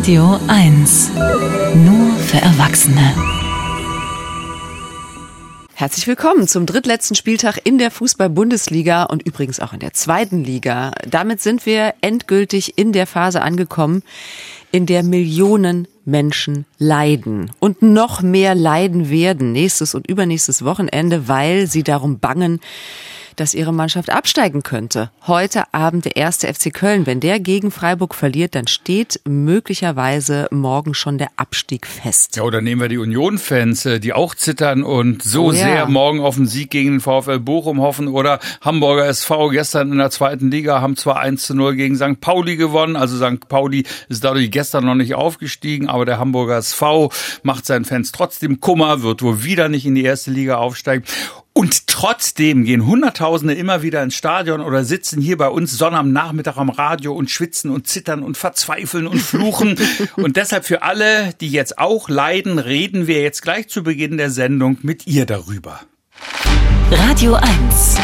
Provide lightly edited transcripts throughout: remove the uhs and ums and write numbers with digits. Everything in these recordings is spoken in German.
Radio 1. Nur für Erwachsene. Herzlich willkommen zum drittletzten Spieltag in der Fußball-Bundesliga und übrigens auch in der zweiten Liga. Damit sind wir endgültig in der Phase angekommen, in der Millionen Menschen leiden und noch mehr leiden werden nächstes und übernächstes Wochenende, weil sie darum bangen, dass ihre Mannschaft absteigen könnte. Heute Abend der 1. FC Köln. Wenn der gegen Freiburg verliert, dann steht möglicherweise morgen schon der Abstieg fest. Ja, oder nehmen wir die Union-Fans, die auch zittern und sehr morgen auf den Sieg gegen den VfL Bochum hoffen. Oder Hamburger SV gestern in der zweiten Liga haben zwar 1:0 gegen St. Pauli gewonnen. Also St. Pauli ist dadurch gestern noch nicht aufgestiegen, aber der Hamburger SV macht seinen Fans trotzdem Kummer, wird wohl wieder nicht in die erste Liga aufsteigen. Und trotzdem gehen Hunderttausende immer wieder ins Stadion oder sitzen hier bei uns Sonntag am Nachmittag am Radio und schwitzen und zittern und verzweifeln und fluchen. Und deshalb für alle, die jetzt auch leiden, reden wir jetzt gleich zu Beginn der Sendung mit ihr darüber. Radio 1.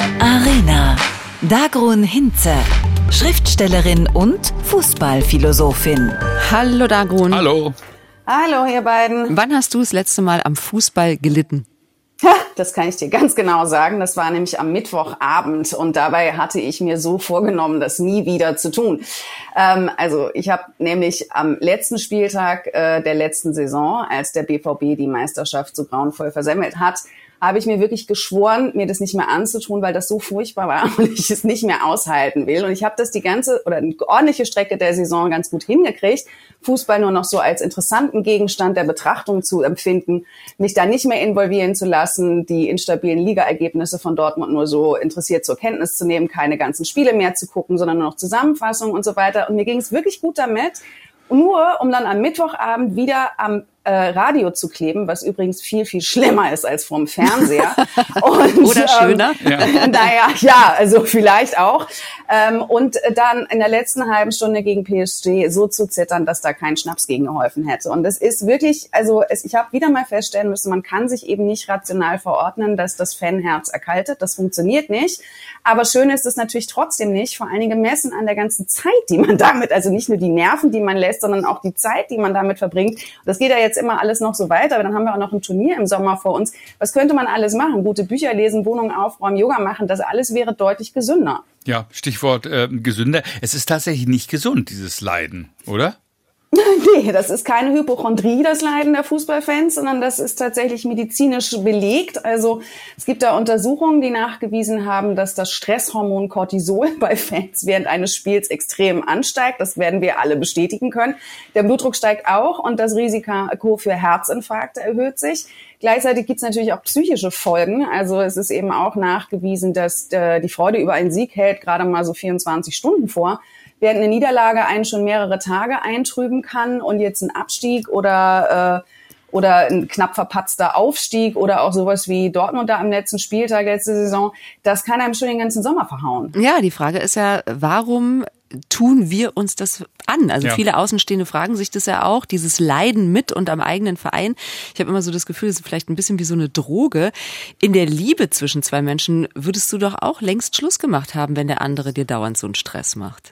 Arena. Dagrun Hinze. Schriftstellerin und Fußballphilosophin. Hallo Dagrun. Hallo. Hallo ihr beiden. Wann hast du das letzte Mal am Fußball gelitten? Das kann ich dir ganz genau sagen. Das war nämlich am Mittwochabend und dabei hatte ich mir so vorgenommen, das nie wieder zu tun. Also ich habe nämlich am letzten Spieltag der letzten Saison, als der BVB die Meisterschaft so grauenvoll versemmelt hat, habe ich mir wirklich geschworen, mir das nicht mehr anzutun, weil das so furchtbar war und ich es nicht mehr aushalten will. Und ich habe das eine ordentliche Strecke der Saison ganz gut hingekriegt, Fußball nur noch so als interessanten Gegenstand der Betrachtung zu empfinden, mich da nicht mehr involvieren zu lassen, die instabilen Ligaergebnisse von Dortmund nur so interessiert zur Kenntnis zu nehmen, keine ganzen Spiele mehr zu gucken, sondern nur noch Zusammenfassungen und so weiter. Und mir ging es wirklich gut damit, nur um dann am Mittwochabend wieder am Radio zu kleben, was übrigens viel, viel schlimmer ist als vorm Fernseher. Und, oder schöner. Also vielleicht auch. Und dann in der letzten halben Stunde gegen PSG so zu zittern, dass da kein Schnaps gegen geholfen hätte. Und es ist wirklich, ich habe wieder mal feststellen müssen, man kann sich eben nicht rational verordnen, dass das Fanherz erkaltet. Das funktioniert nicht. Aber schön ist es natürlich trotzdem nicht, vor allen Dingen gemessen an der ganzen Zeit, die man damit, also nicht nur die Nerven, die man lässt, sondern auch die Zeit, die man damit verbringt. Das geht ja jetzt immer alles noch so weiter, aber dann haben wir auch noch ein Turnier im Sommer vor uns. Was könnte man alles machen? Gute Bücher lesen, Wohnungen aufräumen, Yoga machen, das alles wäre deutlich gesünder. Ja, Stichwort gesünder. Es ist tatsächlich nicht gesund, dieses Leiden, oder? Nee, das ist keine Hypochondrie, das Leiden der Fußballfans, sondern das ist tatsächlich medizinisch belegt. Also es gibt da Untersuchungen, die nachgewiesen haben, dass das Stresshormon Cortisol bei Fans während eines Spiels extrem ansteigt. Das werden wir alle bestätigen können. Der Blutdruck steigt auch und das Risiko für Herzinfarkte erhöht sich. Gleichzeitig gibt es natürlich auch psychische Folgen. Also es ist eben auch nachgewiesen, dass die Freude über einen Sieg hält gerade mal so 24 Stunden vor. Während eine Niederlage einen schon mehrere Tage eintrüben kann und jetzt ein Abstieg oder ein knapp verpatzter Aufstieg oder auch sowas wie Dortmund da am letzten Spieltag letzte Saison, das kann einem schon den ganzen Sommer verhauen. Ja, die Frage ist ja, warum tun wir uns das an? Also viele Außenstehende fragen sich das ja auch, dieses Leiden mit und am eigenen Verein. Ich habe immer so das Gefühl, es ist vielleicht ein bisschen wie so eine Droge. In der Liebe zwischen zwei Menschen würdest du doch auch längst Schluss gemacht haben, wenn der andere dir dauernd so einen Stress macht.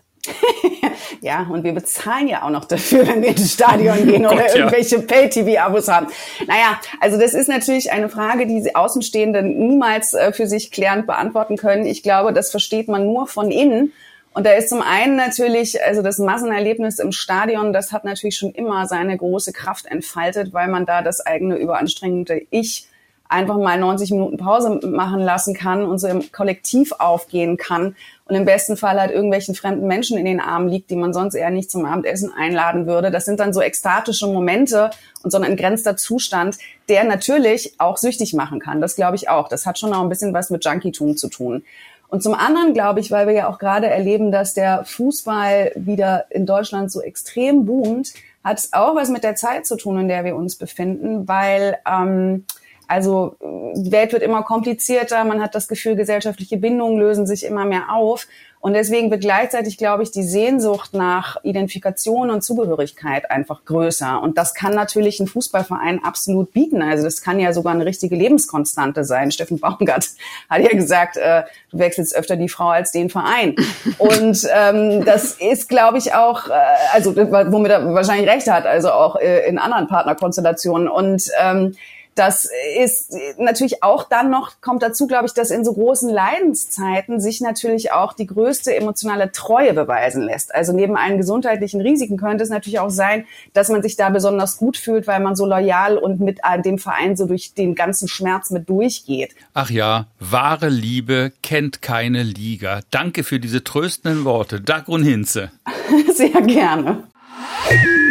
Ja, und wir bezahlen ja auch noch dafür, wenn wir ins Stadion gehen oder irgendwelche Pay-TV-Abos haben. Naja, also das ist natürlich eine Frage, die Außenstehende niemals für sich klärend beantworten können. Ich glaube, das versteht man nur von innen. Und da ist zum einen natürlich, also das Massenerlebnis im Stadion, das hat natürlich schon immer seine große Kraft entfaltet, weil man da das eigene überanstrengende Ich einfach mal 90 Minuten Pause machen lassen kann und so im Kollektiv aufgehen kann und im besten Fall halt irgendwelchen fremden Menschen in den Armen liegt, die man sonst eher nicht zum Abendessen einladen würde. Das sind dann so ekstatische Momente und so ein entgrenzter Zustand, der natürlich auch süchtig machen kann. Das glaube ich auch. Das hat schon auch ein bisschen was mit Junkietum zu tun. Und zum anderen glaube ich, weil wir ja auch gerade erleben, dass der Fußball wieder in Deutschland so extrem boomt, hat es auch was mit der Zeit zu tun, in der wir uns befinden, weil die Welt wird immer komplizierter, man hat das Gefühl, gesellschaftliche Bindungen lösen sich immer mehr auf Und deswegen wird gleichzeitig, glaube ich, die Sehnsucht nach Identifikation und Zugehörigkeit einfach größer. Und das kann natürlich ein Fußballverein absolut bieten. Also das kann ja sogar eine richtige Lebenskonstante sein. Steffen Baumgart hat ja gesagt, du wechselst öfter die Frau als den Verein. Und das ist, glaube ich, auch, also womit er wahrscheinlich recht hat, also auch in anderen Partnerkonstellationen. Und das ist natürlich auch dann noch, kommt dazu, glaube ich, dass in so großen Leidenszeiten sich natürlich auch die größte emotionale Treue beweisen lässt. Also neben allen gesundheitlichen Risiken könnte es natürlich auch sein, dass man sich da besonders gut fühlt, weil man so loyal und mit dem Verein so durch den ganzen Schmerz mit durchgeht. Ach ja, wahre Liebe kennt keine Liga. Danke für diese tröstenden Worte. Dagrun Hinze. Sehr gerne.